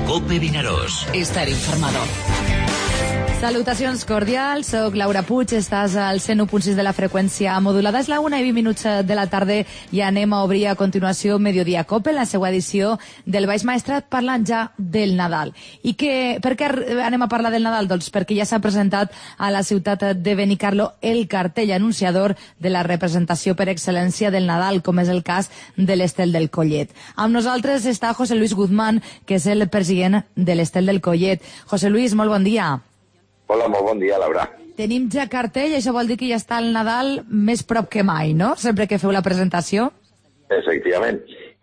COPE Vinaròs. Estar informado. Salutacions cordials, soc Laura Puig, estàs al 101.6 de la freqüència modulada. És la 1:20 de la tarda i anem a obrir a continuació Mediodía Cope, la seva edició del Baix Maestrat, parlant ja del Nadal. I per què anem a parlar del Nadal? Doncs perquè ja s'ha presentat a la ciutat de Benicarló el cartell anunciador de la representació per excel·lència del Nadal, com és el cas de l'Estel del Collet. Amb nosaltres està José Luis Guzmán, que és el president de l'Estel del Collet. José Luis, molt bon dia. Hola, molt bon dia, Laura. Tenim ja cartell, això vol dir que ja està el Nadal més prop que mai, no? Sempre que feu la presentació. Efectivament.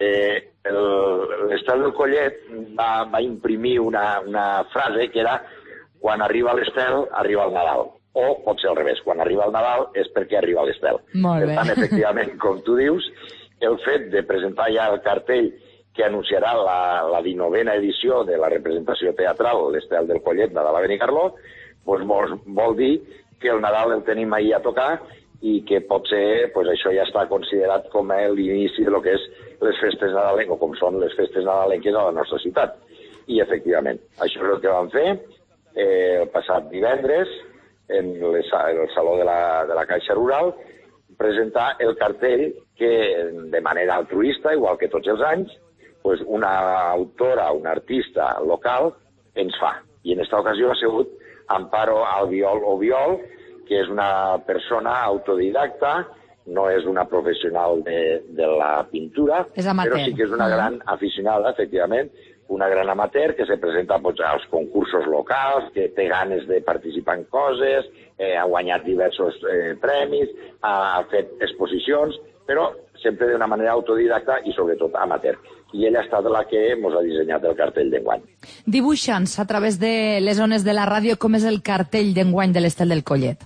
L'Estel del Collet va imprimir una frase que era quan arriba l'Estel, arriba el Nadal. O pot ser al revés, quan arriba el Nadal és perquè arriba l'Estel. Molt bé. Per tant, efectivament, com tu dius, el fet de presentar ja el cartell que anunciarà la 19a edició de la representació teatral l'Estel del Collet, Nadal a Benicarló, doncs vol dir que el Nadal el tenim ahir a tocar i que potser això ja està considerat com l'inici de lo que és les festes nadalenques, o com són les festes nadalenques a la nostra ciutat. I, efectivament, això és el que vam fer el passat divendres en el Saló de la Caixa Rural, presentar el cartell que, de manera altruista, igual que tots els anys, una autora, una artista local ens fa. I en aquesta ocasió ha sigut Amparo Albiol Obiol, que és una persona autodidacta, no és una professional de la pintura, però sí que és una gran aficionada, efectivament, una gran amateur que se presenta als concursos locals, que té ganes de participar en coses, ha guanyat diversos premis, ha fet exposicions, però sempre d'una manera autodidacta i sobretot amateur. I ella ha estat la que ens ha dissenyat el cartell d'enguany. Dibuixa'ns a través de les ones de la ràdio com és el cartell d'enguany de l'Estel del Collet.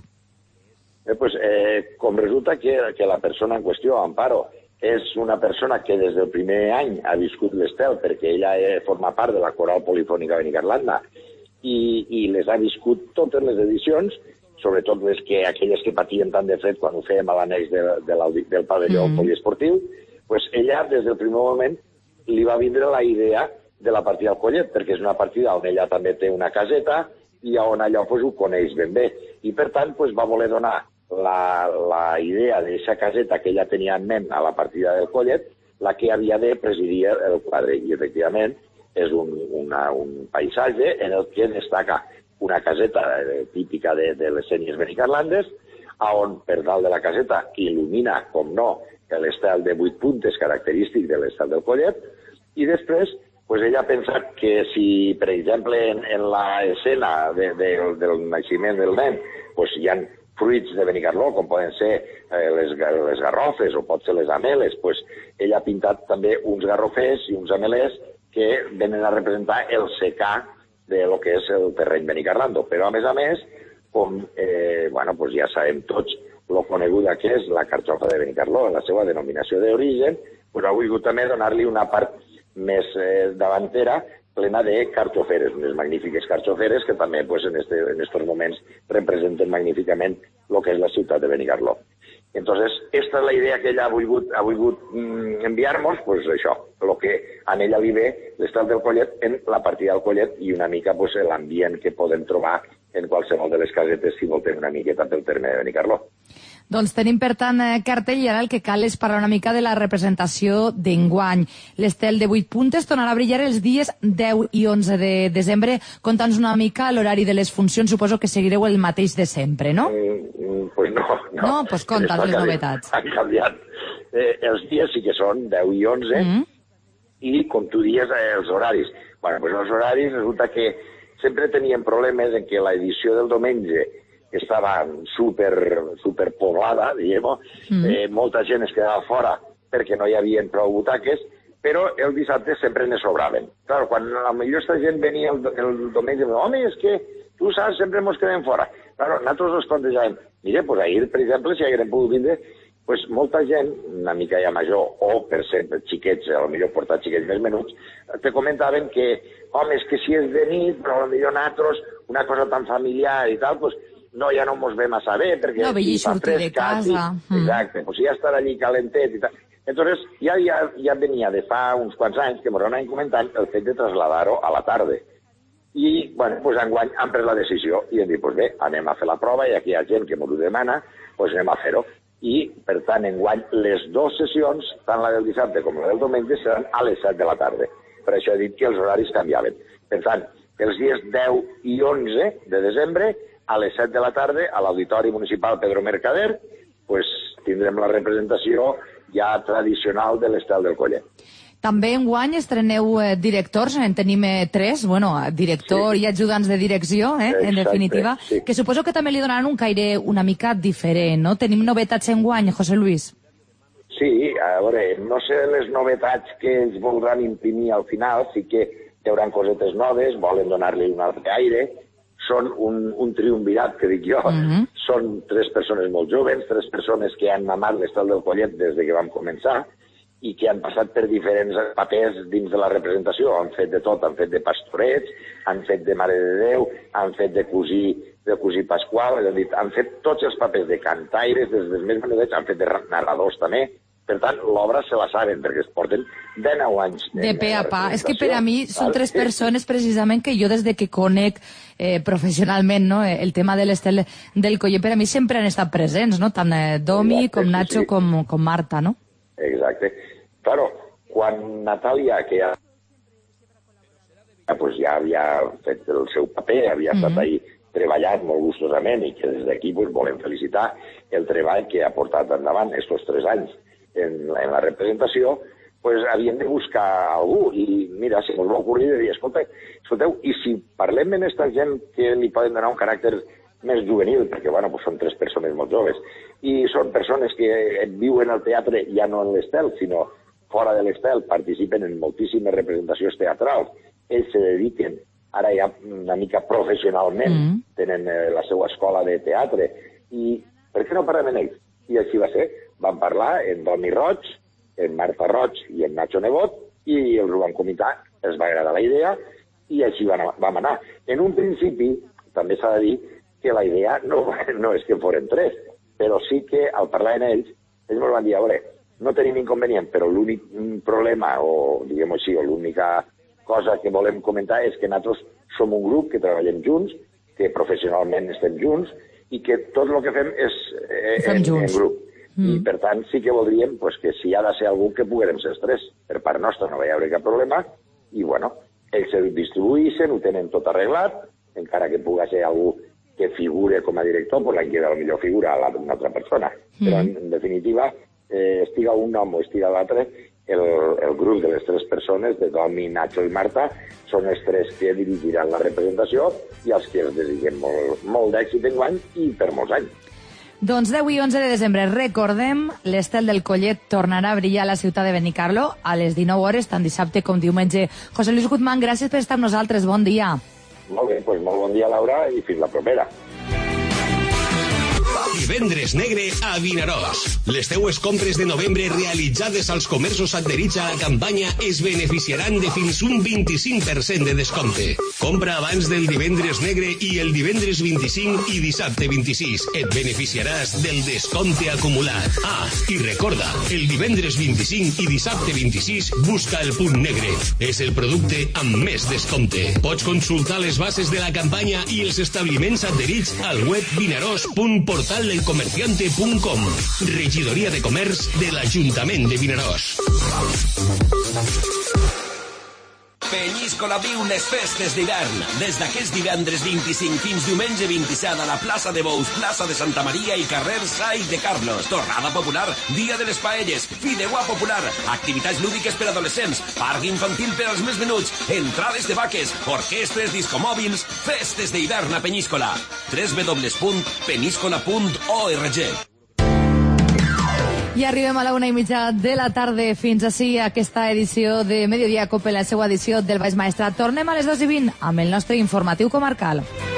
Com resulta que la persona en qüestió, Amparo, és una persona que des del primer any ha viscut l'Estel, perquè ella forma part de la Coral Polifònica Benicarlanda, i les ha viscut totes les edicions, sobretot aquelles que patien tant de fred quan ho fèiem a l'annex del pavelló poliesportiu. Ella, des del primer moment, li va vindre la idea de la partida al Collet, perquè és una partida on ella també té una caseta i on allò ho coneix ben bé. I, per tant, va voler donar la idea d'aquesta caseta que ella tenia en ment a la partida del Collet, la que havia de presidir el quadre. I, efectivament, és un paisatge en el que destaca una caseta típica de les sénies benicarlandes, on per dalt de la caseta il·lumina, com no, l'estel de 8 puntes característic de l'estel del Collet, i després ella ha pensat que si, per exemple, en l'escena del naixement del nen hi ha fruits de Benicarló, com poden ser les garrofes o pot ser les ameles, ella ha pintat també uns garrofers i uns amelers que venen a representar el secà de lo que és el terreny benicarlando. Però, a més, com ja sabem tots lo coneguda que és la carxofa de Benicarló, en la seva denominació d'origen, ha volgut també donar-li una part més davantera, plena de carxoferes, unes magnífiques carxoferes que també en aquests moments representen magníficament el que és la ciutat de Benicarló. Entonces, esta és la idea que ella ha volgut enviar-nos, això, el que a ella li ve l'Estel del Collet en la partida del Collet i una mica l'ambient que podem trobar en qualsevol de les casetes si voltem una miqueta pel terme de Benicarló. Doncs tenim, per tant, cartell i ara el que cal és parlar una mica de la representació d'enguany. L'Estel de 8 puntes tornarà a brillar els dies 10 i 11 de desembre. Conta'ns una mica l'horari de les funcions. Suposo que seguireu el mateix de sempre, no? No. No? Doncs conta'ns les novetats. Han canviat. Els dies sí que són 10 i 11 i, com tu dies, els horaris. Els horaris resulta que sempre teníem problemes en què l'edició del diumenge estava superpoblada, diguem-ho. Molta gent es quedava fora perquè no hi havia prou butaques, però el dissabte sempre ne sobraven. Clar, quan la millor gent venia el diumenge, home, és que tu saps, sempre ens quedem fora. Clar, nosaltres ens plantejàvem, mira, ahir, per exemple, si haguérem pogut vindre, molta gent, una mica ja major, o per ser xiquets, potser portar xiquets més menuts, te comentaven que, home, és que si és de nit, però potser nosaltres, una cosa tan familiar i tal, no, ja no mos ve massa bé, perquè... No, vellir sortir de casa. Exacte, ja estar allí calentet i tal. Entonces, ja venia de fa uns quants anys que m'ho anaven comentant el fet de traslladar-ho a la tarda. I, bueno, doncs enguany han pres la decisió i hem dit, doncs bé, anem a fer la prova i aquí hi ha gent que m'ho demana, doncs anem a fer-ho. I, per tant, enguany les dues sessions, tant la del dissabte com la del diumenge, seran a les 7 de la tarda. Per això he dit que els horaris canviaven. Per tant, els dies 10 i 11 de desembre, a les 7 de la tarda, a l'Auditori Municipal Pedro Mercader, doncs tindrem la representació ja tradicional de l'Estel del Collet. També enguany estreneu directors, en tenim 3, director i ajudants de direcció, en definitiva, que suposo que també li donaran un caire una mica diferent, no? Tenim novetats enguany, José Luis? Sí, a veure, no sé les novetats que ells voldran imprimir al final, sí que hi haurà cosetes noves, volen donar-li un altre aire, són un triumvirat, que dic jo, són 3 persones molt joves, 3 persones que han amat l'Estel del Collet des que vam començar i que han passat per diferents papers dins de la representació. Han fet de tot, han fet de pastorets, han fet de Mare de Déu, han fet de cosí Pasqual, és a dir, han fet tots els papers de cantaires, des dels més menudets, han fet de narradors també. Per tant, l'obra se la saben, perquè es porten 19 anys. De pe a pa. És que per a mi són 3 persones precisament que jo des de que conec professionalment el tema de l'Estel del Collet, per a mi sempre han estat presents, no? Tant Domi com Nacho com Marta, no? Exacte. Claro, quan Natàlia, que ja havia fet el seu paper, havia estat ahí treballant molt gustosament i que des d'aquí volem felicitar el treball que ha portat endavant estos 3 anys en la representació, havíem de buscar algú. I mira, se ens va ocorrir de dir, escolteu, i si parlem amb aquesta gent que li poden donar un caràcter més juvenil, perquè són 3 persones molt joves, i són persones que viuen al teatre ja no en l'Estel, sinó fora de l'Estel, participen en moltíssimes representacions teatrals, ells se dediquen ara ja una mica professionalment, tenen la seva escola de teatre, i per què no parlem amb ells? I així va ser. Van parlar en Domi Roig, en Marta Roig i en Nacho Nebot, i els ho van comentar, els va agradar la idea, i així vam anar. En un principi, també s'ha de dir que la idea no és que foren 3, però sí que al parlar amb ells ens van dir, a veure, no tenim inconvenient, però l'únic problema, o diguem-ho així, o l'única cosa que volem comentar és que nosaltres som un grup que treballem junts, que professionalment estem junts, i que tot el que fem és en grup. I per tant sí que voldríem que si ha de ser algú que puguem ser els 3. Per part nostra no hi haurà cap problema, i ells el distribuïssin, ho tenen tot arreglat, encara que pugui ser algú que figure com a director, l'any que ve millor figura una altra persona. Però en definitiva, estiga un nom o estiga l'altre, el grup de les 3 persones, de Domi, Nacho i Marta, són els 3 que dirigiran la representació i els que els desitgem molt d'èxit enguany i per molts anys. Doncs 10 i 11 de desembre, recordem, l'Estel del Collet tornarà a brillar a la ciutat de Benicarló a les 19 hores, tant dissabte com diumenge. José Luis Guzmán, gràcies per estar amb nosaltres. Bon dia. Molt bé, molt bon dia, Laura, i fins la propera. Divendres negre a Vinaròs. Les teues compres de novembre realitzades als comerços adherits a la campanya es beneficiaran de fins un 25% de descompte. Compra abans del divendres negre i el divendres 25 i dissabte 26. Et beneficiaràs del descompte acumulat. I recorda, el divendres 25 i dissabte 26 busca el punt negre. És el producte amb més descompte. Pots consultar les bases de la campanya i els establiments adherits al web vinaros.portaldelcomerciante.com. Regidoria de Comerç de l'Ajuntament de Vinaròs. Penyíscola viu les festes d'hivern. Des d'aquest divendres 25 fins diumenge 27 a la plaça de Bous, plaça de Santa Maria i carrer Sai de Carlos. Tornada popular, dia de les paelles, fideuà popular, activitats lúdiques per adolescents, parc infantil per als més menuts, entrades de vaques, orquestres, discomòbils, festes d'hivern a Penyíscola. www.penyíscola.org. I arribem a la 1:30 de la tarda. Fins ací aquesta edició de Mediodía Cope, la seva edició del Baix Maestrat. Tornem a les 2:20 amb el nostre informatiu comarcal.